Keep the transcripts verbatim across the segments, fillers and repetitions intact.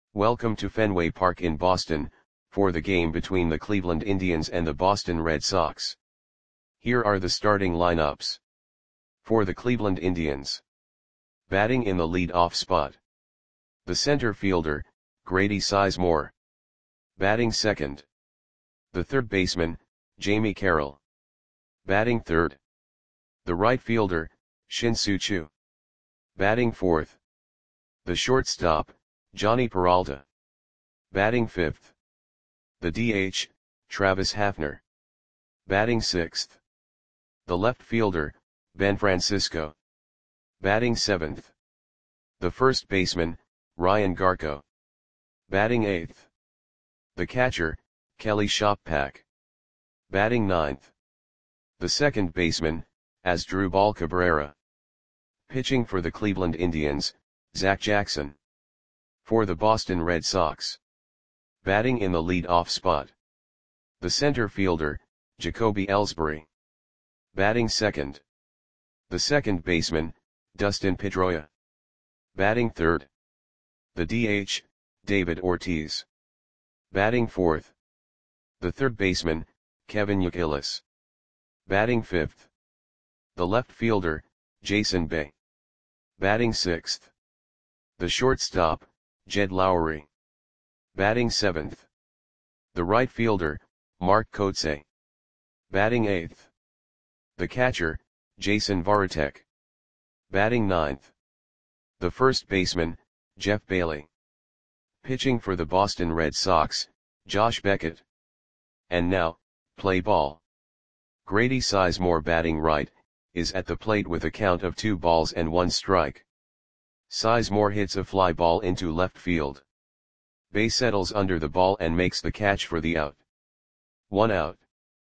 Welcome to Fenway Park in Boston, for the game between the Cleveland Indians and the Boston Red Sox. Here are the starting lineups. For the Cleveland Indians. Batting in the lead-off spot. The center fielder, Grady Sizemore. Batting second. The third baseman, Jamie Carroll. Batting third. The right fielder, Shin-Soo Choo. Batting fourth. The shortstop, Jhonny Peralta. Batting fifth. The D H, Travis Hafner. Batting sixth. The left fielder, Ben Francisco. Batting seventh. The first baseman, Ryan Garko. Batting eighth. The catcher, Kelly Shoppak. Batting ninth. The second baseman, Asdrubal Cabrera. Pitching for the Cleveland Indians, Zach Jackson. For the Boston Red Sox. Batting in the lead-off spot. The center fielder, Jacoby Ellsbury. Batting second. The second baseman, Dustin Pedroia. Batting third. The D H, David Ortiz. Batting fourth. The third baseman, Kevin Youkilis. Batting fifth. The left fielder, Jason Bay. Batting sixth. The shortstop, Jed Lowry. Batting seventh. The right fielder, Mark Kotsay. Batting eighth. The catcher, Jason Varitek. Batting ninth. The first baseman, Jeff Bailey. Pitching for the Boston Red Sox, Josh Beckett. And now, play ball. Grady Sizemore, batting right, is at the plate with a count of two balls and one strike. Sizemore hits a fly ball into left field. Bay settles under the ball and makes the catch for the out. One out.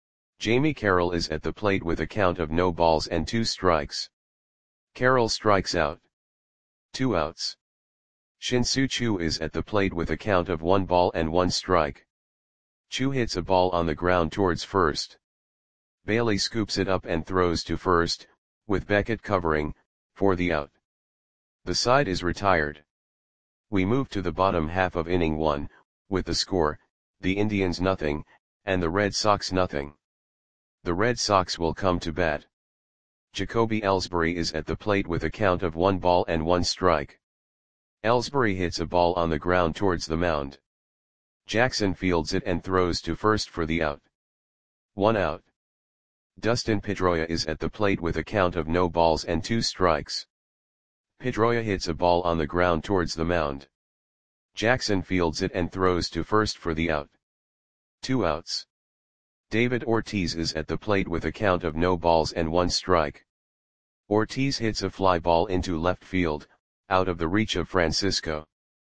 Jamie Carroll is at the plate with a count of no balls and two strikes. Carroll strikes out. Two outs. Shin-Soo Choo is at the plate with a count of one ball and one strike. Choo hits a ball on the ground towards first. Bailey scoops it up and throws to first, with Beckett covering, for the out. The side is retired. We move to the bottom half of inning one, with the score, the Indians nothing, and the Red Sox nothing. The Red Sox will come to bat. Jacoby Ellsbury is at the plate with a count of one ball and one strike. Ellsbury hits a ball on the ground towards the mound. Jackson fields it and throws to first for the out. One out. Dustin Pedroia is at the plate with a count of no balls and two strikes. Pedroia hits a ball on the ground towards the mound. Jackson fields it and throws to first for the out. Two outs. David Ortiz is at the plate with a count of no balls and one strike. Ortiz hits a fly ball into left field, out of the reach of Francisco.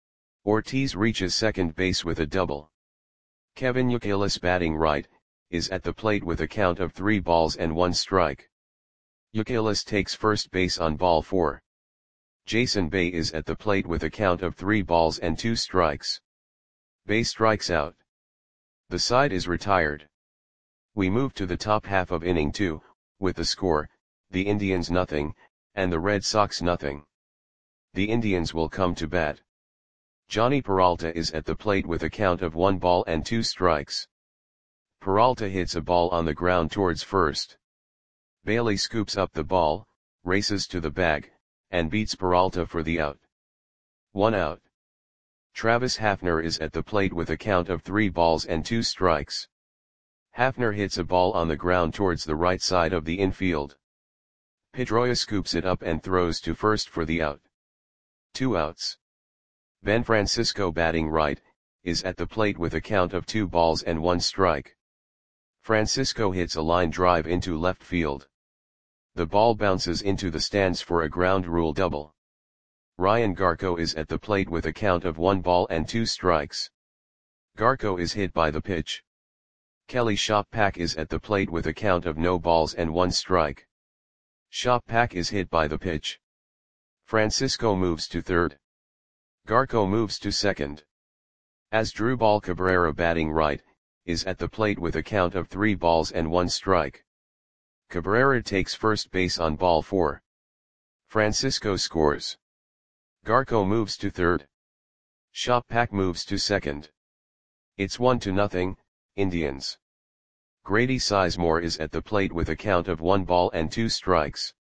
Ortiz reaches second base with a double. Kevin Youkilis, batting right, is at the plate with a count of three balls and one strike. Youkilis takes first base on ball four. Jason Bay is at the plate with a count of three balls and two strikes. Bay strikes out. The side is retired. We move to the top half of inning two, with the score, the Indians nothing, and the Red Sox nothing. The Indians will come to bat. Jhonny Peralta is at the plate with a count of one ball and two strikes. Peralta hits a ball on the ground towards first. Bailey scoops up the ball, races to the bag, and beats Peralta for the out. One out. Travis Hafner is at the plate with a count of three balls and two strikes. Hafner hits a ball on the ground towards the right side of the infield. Pedroia scoops it up and throws to first for the out. Two outs. Ben Francisco, batting right, is at the plate with a count of two balls and one strike. Francisco hits a line drive into left field. The ball bounces into the stands for a ground rule double. Ryan Garko is at the plate with a count of one ball and two strikes. Garko is hit by the pitch. Kelly Shoppak is at the plate with a count of no balls and one strike. Shoppak is hit by the pitch. Francisco moves to third. Garko moves to second. Asdrubal Cabrera, batting right, is at the plate with a count of three balls and one strike. Cabrera takes first base on ball four. Francisco scores. Garko moves to third. Shoppak moves to second. It's one to nothing, Indians. Grady Sizemore is at the plate with a count of one ball and two strikes.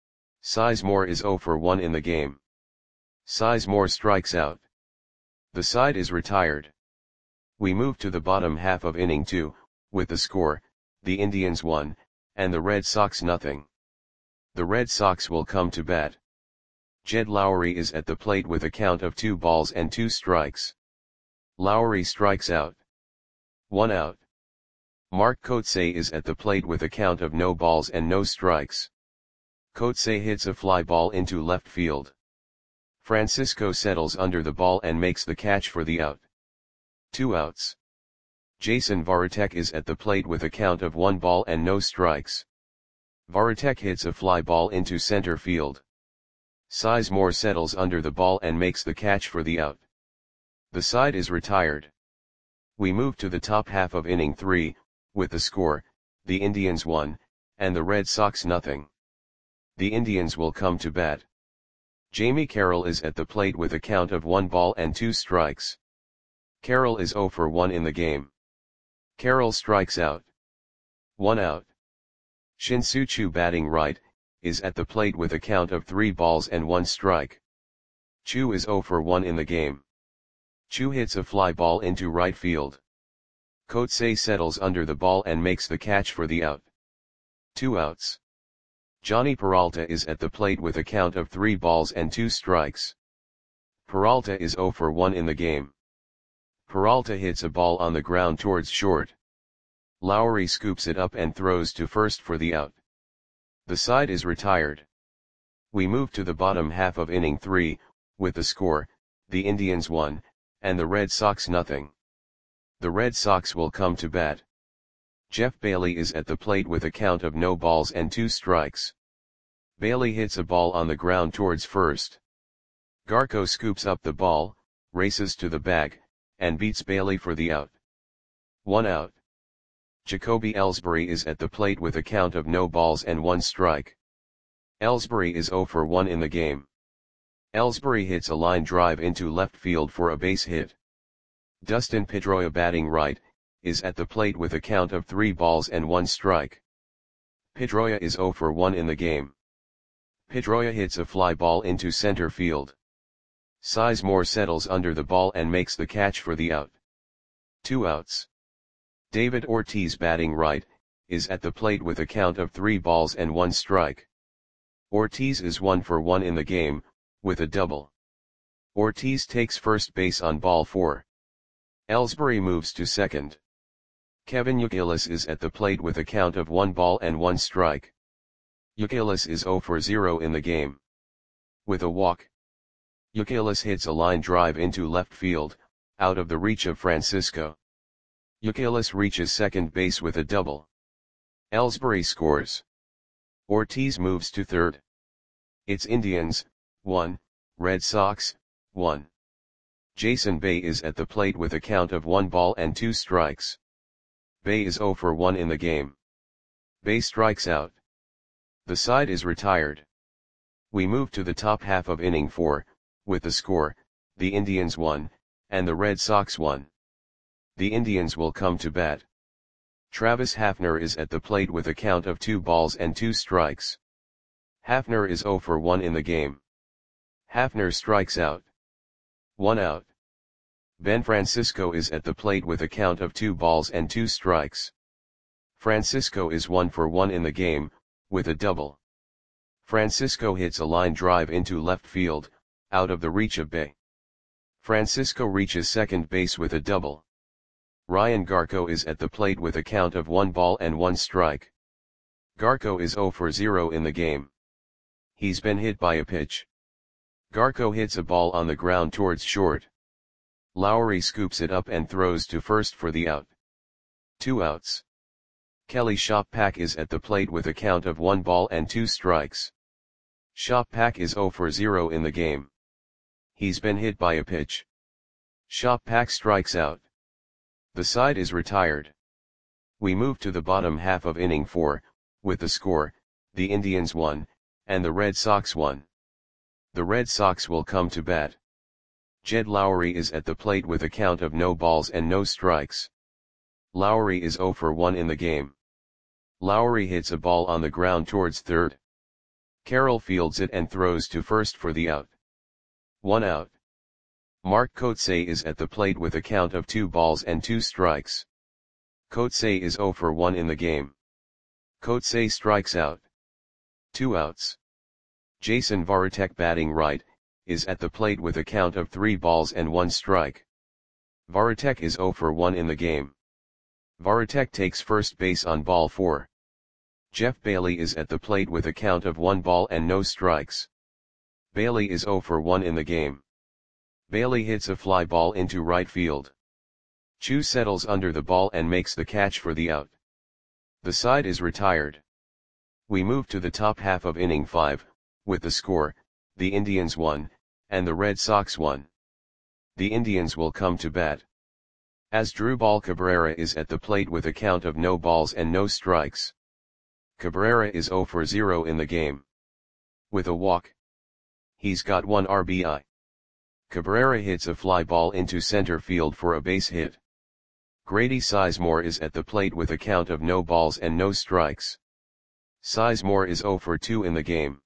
Sizemore is zero for one in the game. Sizemore strikes out. The side is retired. We move to the bottom half of inning two, with the score, the Indians one, and the Red Sox nothing. The Red Sox will come to bat. Jed Lowrie is at the plate with a count of two balls and two strikes. Lowrie strikes out. One out. Mark Kotsay is at the plate with a count of no balls and no strikes. Kotsay hits a fly ball into left field. Francisco settles under the ball and makes the catch for the out. Two outs. Jason Varitek is at the plate with a count of one ball and no strikes. Varitek hits a fly ball into center field. Sizemore settles under the ball and makes the catch for the out. The side is retired. We move to the top half of inning three, with the score, the Indians one, and the Red Sox nothing. The Indians will come to bat. Jamie Carroll is at the plate with a count of one ball and two strikes. Carroll is zero for one in the game. Carroll strikes out. One out. Shin-Soo Choo, batting right, is at the plate with a count of three balls and one strike. Choo is zero for one in the game. Choo hits a fly ball into right field. Kotsay settles under the ball and makes the catch for the out. Two outs. Johnny Peralta is at the plate with a count of three balls and two strikes. Peralta is zero for one in the game. Peralta hits a ball on the ground towards short. Lowrie scoops it up and throws to first for the out. The side is retired. We move to the bottom half of inning three, with the score, the Indians one, and the Red Sox nothing. The Red Sox will come to bat. Jeff Bailey is at the plate with a count of no balls and two strikes. Bailey hits a ball on the ground towards first. Garco scoops up the ball, races to the bag, and beats Bailey for the out. One out. Jacoby Ellsbury is at the plate with a count of no balls and one strike. Ellsbury is zero for one in the game. Ellsbury hits a line drive into left field for a base hit. Dustin Pedroia, batting right, is at the plate with a count of three balls and one strike. Pedroia is zero for one in the game. Pedroia hits a fly ball into center field. Sizemore settles under the ball and makes the catch for the out. Two outs. David Ortiz, batting right, is at the plate with a count of three balls and one strike. Ortiz is one for one in the game, with a double. Ortiz takes first base on ball four. Ellsbury moves to second. Kevin Youkilis is at the plate with a count of one ball and one strike. Youkilis is zero for zero in the game. With a walk. Youkilis hits a line drive into left field, out of the reach of Francisco. Youkilis reaches second base with a double. Ellsbury scores. Ortiz moves to third. It's Indians, one, Red Sox, one. Jason Bay is at the plate with a count of one ball and two strikes. Bay is zero for one in the game. Bay strikes out. The side is retired. We move to the top half of inning four, with the score, the Indians one, and the Red Sox one. The Indians will come to bat. Travis Hafner is at the plate with a count of two balls and two strikes. Hafner is zero for one in the game. Hafner strikes out. One out. Ben Francisco is at the plate with a count of two balls and two strikes. Francisco is one for one in the game, with a double. Francisco hits a line drive into left field, out of the reach of Bay. Francisco reaches second base with a double. Ryan Garco is at the plate with a count of one ball and one strike. Garco is zero for zero in the game. He's been hit by a pitch. Garco hits a ball on the ground towards short. Lowrie scoops it up and throws to first for the out. Two outs. Kelly Shoppak is at the plate with a count of one ball and two strikes. Shoppak is zero for zero in the game. He's been hit by a pitch. Shoppak strikes out. The side is retired. We move to the bottom half of inning four, with the score, the Indians one, and the Red Sox one. The Red Sox will come to bat. Jed Lowry is at the plate with a count of no balls and no strikes. Lowry is zero for one in the game. Lowry hits a ball on the ground towards third. Carroll fields it and throws to first for the out. One out. Mark Kotsay is at the plate with a count of two balls and two strikes. Kotsay is zero for one in the game. Kotsay strikes out. Two outs. Jason Varitek, batting right, is at the plate with a count of three balls and one strike. Varitek is zero for one in the game. Varitek takes first base on ball four. Jeff Bailey is at the plate with a count of one ball and no strikes. Bailey is zero for one in the game. Bailey hits a fly ball into right field. Chu settles under the ball and makes the catch for the out. The side is retired. We move to the top half of inning five, with the score, the Indians won, and the Red Sox won. The Indians will come to bat. Asdrubal Cabrera is at the plate with a count of no balls and no strikes. Cabrera is zero for zero in the game. With a walk. He's got one R B I. Cabrera hits a fly ball into center field for a base hit. Grady Sizemore is at the plate with a count of no balls and no strikes. Sizemore is zero for two in the game.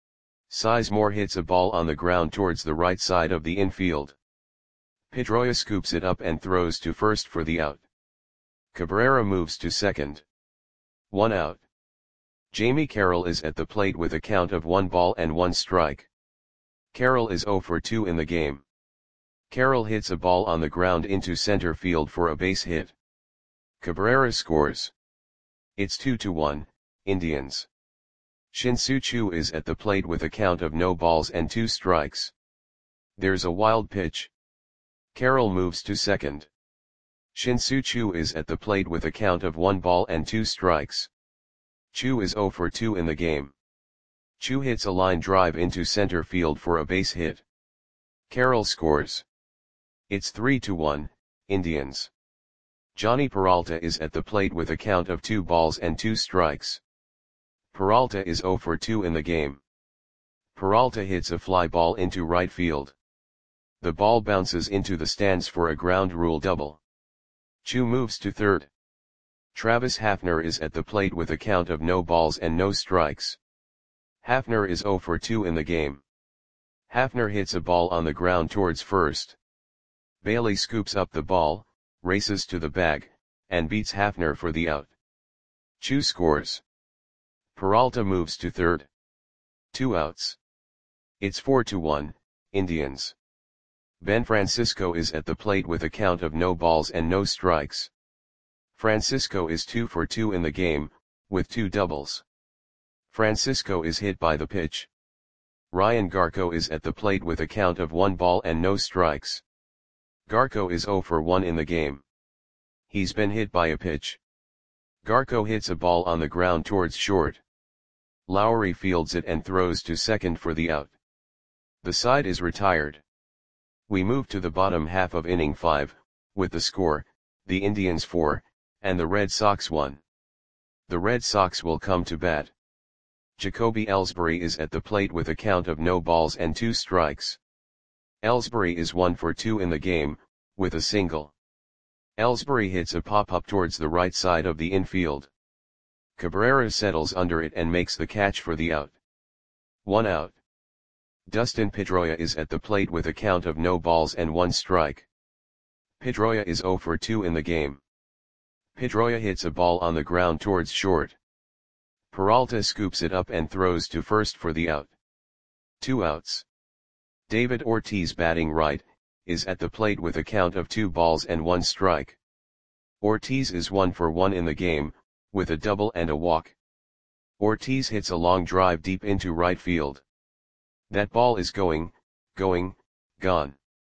Sizemore hits a ball on the ground towards the right side of the infield. Pedroia scoops it up and throws to first for the out. Cabrera moves to second. One out. Jamie Carroll is at the plate with a count of one ball and one strike. Carroll is zero for two in the game. Carroll hits a ball on the ground into center field for a base hit. Cabrera scores. It's two to one, Indians. Shin-Soo Choo is at the plate with a count of no balls and two strikes. There's a wild pitch. Carroll moves to second. Shin-Soo Choo is at the plate with a count of one ball and two strikes. Choo is zero for two in the game. Choo hits a line drive into center field for a base hit. Carroll scores. It's three to one, Indians. Johnny Peralta is at the plate with a count of two balls and two strikes. Peralta is zero for two in the game. Peralta hits a fly ball into right field. The ball bounces into the stands for a ground rule double. Choo moves to third. Travis Hafner is at the plate with a count of no balls and no strikes. Hafner is zero for two in the game. Hafner hits a ball on the ground towards first. Bailey scoops up the ball, races to the bag, and beats Hafner for the out. Choo scores. Peralta moves to third. Two outs. It's four to one, Indians. Ben Francisco is at the plate with a count of no balls and no strikes. Francisco is two for two in the game, with two doubles. Francisco is hit by the pitch. Ryan Garco is at the plate with a count of one ball and no strikes. Garco is zero for one in the game. He's been hit by a pitch. Garco hits a ball on the ground towards short. Lowry fields it and throws to second for the out. The side is retired. We move to the bottom half of inning five, with the score, the Indians four, and the Red Sox one. The Red Sox will come to bat. Jacoby Ellsbury is at the plate with a count of no balls and two strikes. Ellsbury is one for two in the game, with a single. Ellsbury hits a pop-up towards the right side of the infield. Cabrera settles under it and makes the catch for the out. One out. Dustin Pedroia is at the plate with a count of no balls and one strike. Pedroia is zero for two in the game. Pedroia hits a ball on the ground towards short. Peralta scoops it up and throws to first for the out. Two outs. David Ortiz, batting right, is at the plate with a count of two balls and one strike. Ortiz is one for one in the game, with a double and a walk. Ortiz hits a long drive deep into right field. That ball is going, going, gone.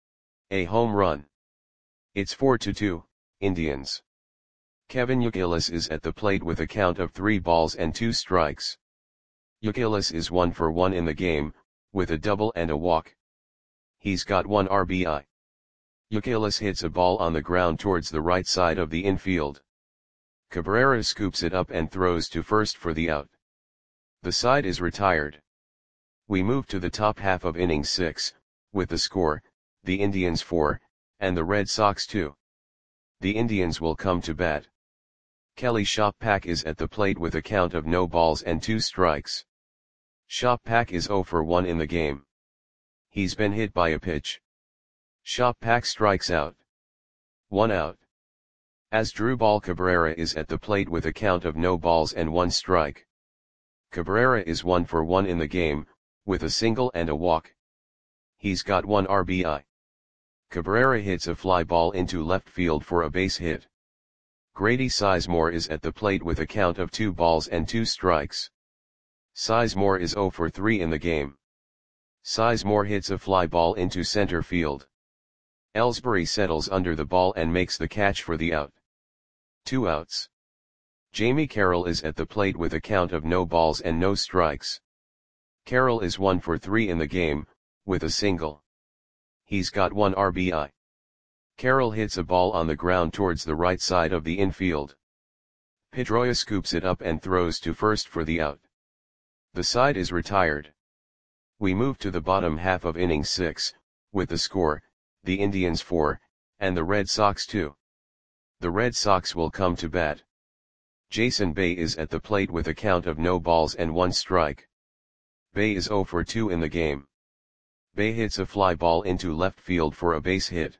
A home run. It's four to two, Indians. Kevin Youkilis is at the plate with a count of three balls and two strikes. Youkilis is one for one in the game, with a double and a walk. He's got one R B I. Youkilis hits a ball on the ground towards the right side of the infield. Cabrera scoops it up and throws to first for the out. The side is retired. We move to the top half of inning six, with the score, the Indians four, and the Red Sox two. The Indians will come to bat. Kelly Shoppak is at the plate with a count of no balls and two strikes. Shoppak is zero for one in the game. He's been hit by a pitch. Shoppak strikes out. One out. Asdrubal Cabrera is at the plate with a count of no balls and one strike. Cabrera is one for one in the game, with a single and a walk. He's got one R B I. Cabrera hits a fly ball into left field for a base hit. Grady Sizemore is at the plate with a count of two balls and two strikes. Sizemore is zero for three in the game. Sizemore hits a fly ball into center field. Ellsbury settles under the ball and makes the catch for the out. Two outs. Jamie Carroll is at the plate with a count of no balls and no strikes. Carroll is one for three in the game, with a single. He's got one R B I. Carroll hits a ball on the ground towards the right side of the infield. Pedroia scoops it up and throws to first for the out. The side is retired. We move to the bottom half of inning six, with the score, the Indians four, and the Red Sox two. The Red Sox will come to bat. Jason Bay is at the plate with a count of no balls and one strike. Bay is zero for two in the game. Bay hits a fly ball into left field for a base hit.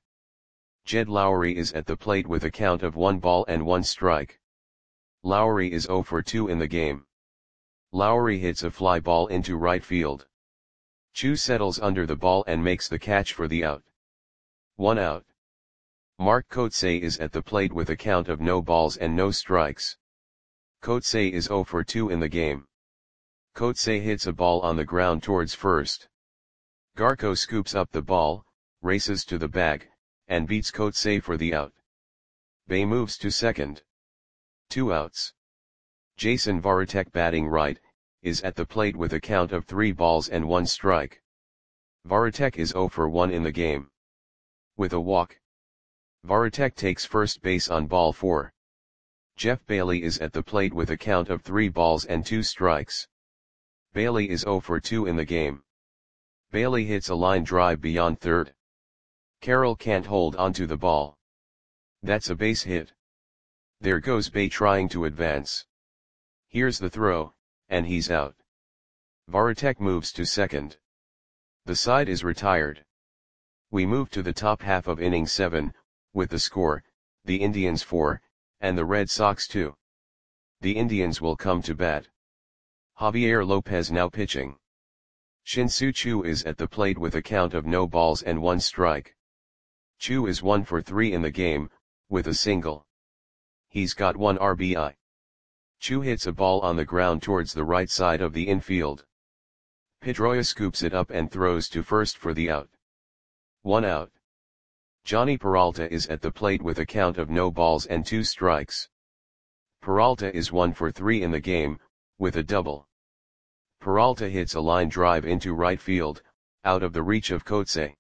Jed Lowry is at the plate with a count of one ball and one strike. Lowry is zero for two in the game. Lowry hits a fly ball into right field. Chu settles under the ball and makes the catch for the out. One out. Mark Kotsay is at the plate with a count of no balls and no strikes. Kotsay is zero for two in the game. Kotsay hits a ball on the ground towards first. Garko scoops up the ball, races to the bag, and beats Kotsay for the out. Bay moves to second. Two outs. Jason Varitek, batting right, is at the plate with a count of three balls and one strike. Varitek is zero for one in the game. With a walk. Varitek takes first base on ball four. Jeff Bailey is at the plate with a count of three balls and two strikes. Bailey is zero for two in the game. Bailey hits a line drive beyond third. Carroll can't hold onto the ball. That's a base hit. There goes Bay trying to advance. Here's the throw, and he's out. Varitek moves to second. The side is retired. We move to the top half of inning seven, with the score, the Indians four, and the Red Sox two. The Indians will come to bat. Javier Lopez now pitching. Shin-Soo Choo is at the plate with a count of no balls and one strike. Choo is one for three in the game, with a single. He's got one R B I. Choo hits a ball on the ground towards the right side of the infield. Pedroia scoops it up and throws to first for the out. One out. Johnny Peralta is at the plate with a count of no balls and two strikes. Peralta is one for three in the game, with a double. Peralta hits a line drive into right field, out of the reach of Kotsay.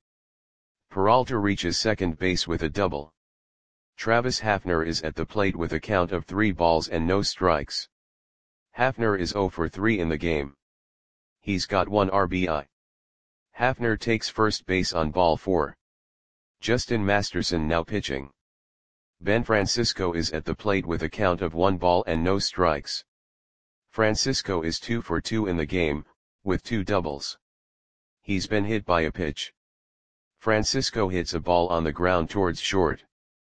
Peralta reaches second base with a double. Travis Hafner is at the plate with a count of three balls and no strikes. Hafner is zero for three in the game. He's got one R B I. Hafner takes first base on ball four. Justin Masterson now pitching. Ben Francisco is at the plate with a count of one ball and no strikes. Francisco is two for two in the game, with two doubles. He's been hit by a pitch. Francisco hits a ball on the ground towards short.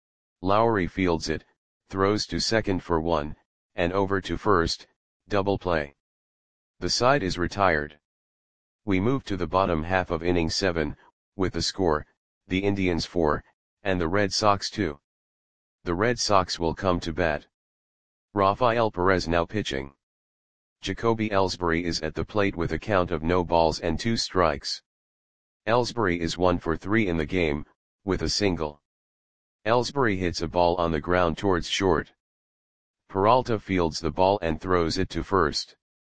Lowry fields it, throws to second for one, and over to first, double play. The side is retired. We move to the bottom half of inning seven, with the score, the Indians four, and the Red Sox two. The Red Sox will come to bat. Rafael Perez now pitching. Jacoby Ellsbury is at the plate with a count of no balls and two strikes. Ellsbury is one for three in the game, with a single. Ellsbury hits a ball on the ground towards short. Peralta fields the ball and throws it to first.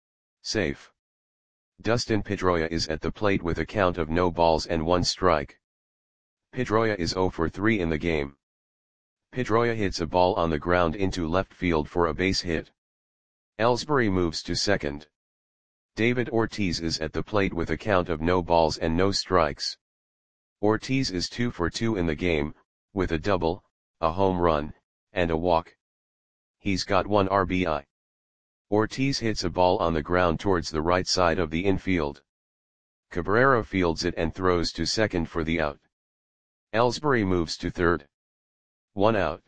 Safe. Dustin Pedroia is at the plate with a count of no balls and one strike. Pedroia is zero for three in the game. Pedroia hits a ball on the ground into left field for a base hit. Ellsbury moves to second. David Ortiz is at the plate with a count of no balls and no strikes. Ortiz is two for two in the game, with a double, a home run, and a walk. He's got one R B I. Ortiz hits a ball on the ground towards the right side of the infield. Cabrera fields it and throws to second for the out. Ellsbury moves to third. One out.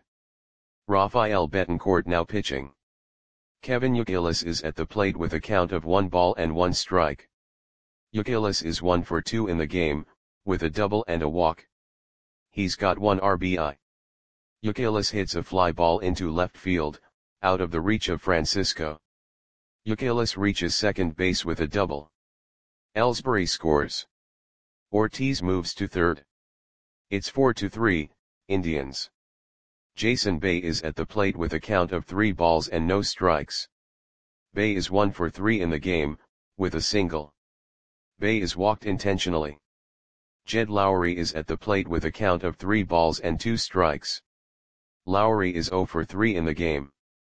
Rafael Betancourt now pitching. Kevin Youkilis is at the plate with a count of one ball and one strike. Youkilis is one for two in the game, with a double and a walk. He's got one R B I. Youkilis hits a fly ball into left field, out of the reach of Francisco. Youkilis reaches second base with a double. Ellsbury scores. Ortiz moves to third. It's four to three, Indians. Jason Bay is at the plate with a count of three balls and no strikes. Bay is one for three in the game, with a single. Bay is walked intentionally. Jed Lowry is at the plate with a count of three balls and two strikes. Lowry is zero for three in the game.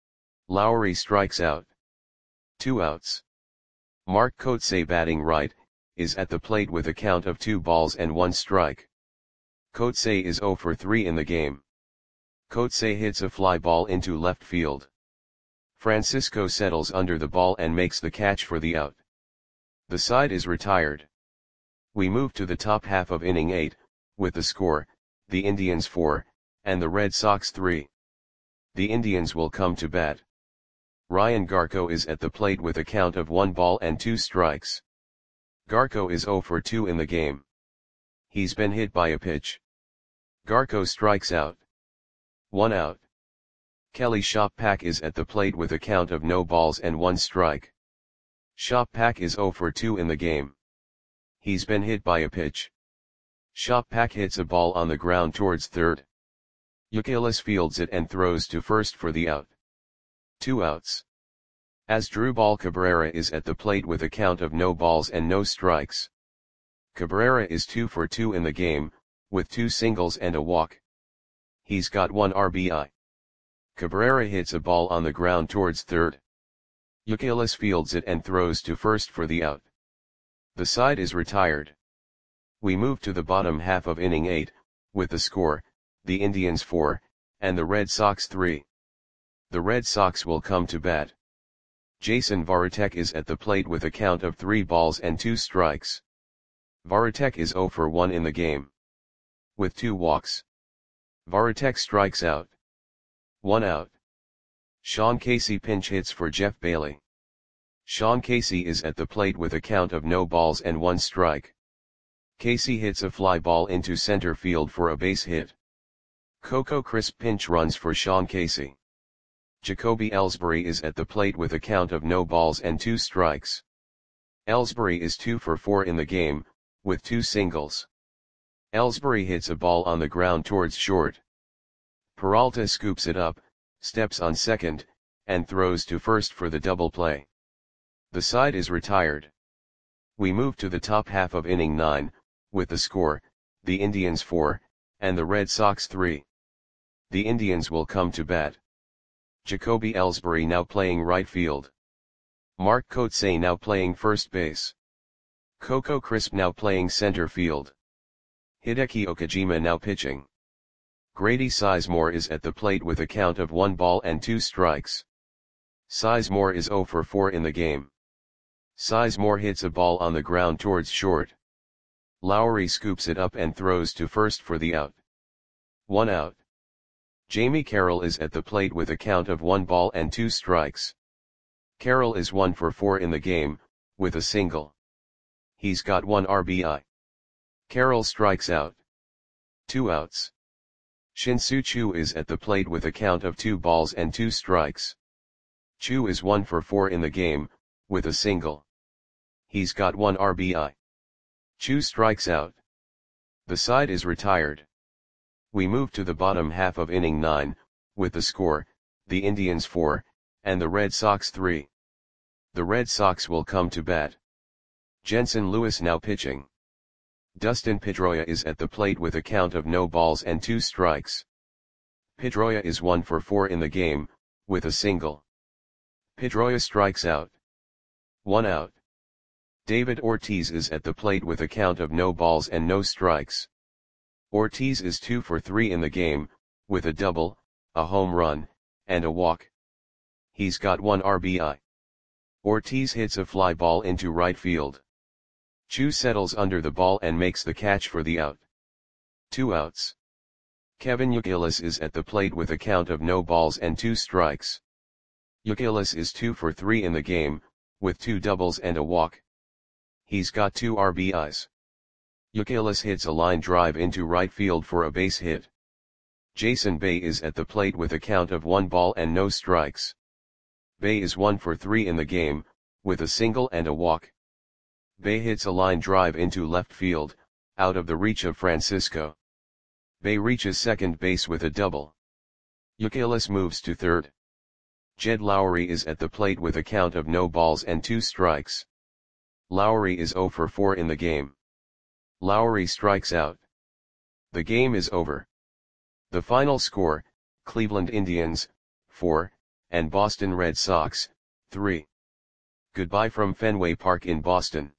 Lowry strikes out. Two outs. Mark Kotsay, batting right, is at the plate with a count of two balls and one strike. Kotsay is zero for three in the game. Kotsay hits a fly ball into left field. Francisco settles under the ball and makes the catch for the out. The side is retired. We move to the top half of inning eight, with the score, the Indians four, and the Red Sox three. The Indians will come to bat. Ryan Garco is at the plate with a count of one ball and two strikes. Garco is zero for two in the game. He's been hit by a pitch. Garco strikes out. One out. Kelly Shoppak is at the plate with a count of no balls and one strike. Shoppak is zero for two in the game. He's been hit by a pitch. Shoppak hits a ball on the ground towards third. Youkilis fields it and throws to first for the out. Two outs. Asdrubal Cabrera is at the plate with a count of no balls and no strikes. Cabrera is two for two in the game, with two singles and a walk. He's got one R B I. Cabrera hits a ball on the ground towards third. Youkilis fields it and throws to first for the out. The side is retired. We move to the bottom half of inning eight, with the score, the Indians four, and the Red Sox three. The Red Sox will come to bat. Jason Varitek is at the plate with a count of three balls and two strikes. Varitek is zero for one in the game. With two walks. Varitek strikes out. One out. Sean Casey pinch hits for Jeff Bailey. Sean Casey is at the plate with a count of no balls and one strike. Casey hits a fly ball into center field for a base hit. Coco Crisp pinch runs for Sean Casey. Jacoby Ellsbury is at the plate with a count of no balls and two strikes. Ellsbury is two for four in the game, with two singles. Ellsbury hits a ball on the ground towards short. Peralta scoops it up, steps on second, and throws to first for the double play. The side is retired. We move to the top half of inning nine, with the score, the Indians four, and the Red Sox three. The Indians will come to bat. Jacoby Ellsbury now playing right field. Mark Kotsay now playing first base. Coco Crisp now playing center field. Hideki Okajima now pitching. Grady Sizemore is at the plate with a count of one ball and two strikes. Sizemore is zero for four in the game. Sizemore hits a ball on the ground towards short. Lowry scoops it up and throws to first for the out. One out. Jamie Carroll is at the plate with a count of one ball and two strikes. Carroll is one for four in the game, with a single. He's got one R B I. Carroll strikes out. Two outs. Shin-Soo Choo is at the plate with a count of two balls and two strikes. Choo is one for four in the game, with a single. He's got one R B I. Choo strikes out. The side is retired. We move to the bottom half of inning nine, with the score, the Indians four, and the Red Sox three. The Red Sox will come to bat. Jensen Lewis now pitching. Dustin Pedroia is at the plate with a count of no balls and two strikes. Pedroia is one for four in the game, with a single. Pedroia strikes out. One out. David Ortiz is at the plate with a count of no balls and no strikes. Ortiz is two for three in the game, with a double, a home run, and a walk. He's got one R B I. Ortiz hits a fly ball into right field. Chu settles under the ball and makes the catch for the out. Two outs. Kevin Youkilis is at the plate with a count of no balls and two strikes. Youkilis is two for three in the game, with two doubles and a walk. He's got two R B Is. Youkilis hits a line drive into right field for a base hit. Jason Bay is at the plate with a count of one ball and no strikes. Bay is one for three in the game, with a single and a walk. Bay hits a line drive into left field, out of the reach of Francisco. Bay reaches second base with a double. Youkilis moves to third. Jed Lowry is at the plate with a count of no balls and two strikes. Lowry is zero for four in the game. Lowry strikes out. The game is over. The final score, Cleveland Indians, four, and Boston Red Sox, three. Goodbye from Fenway Park in Boston.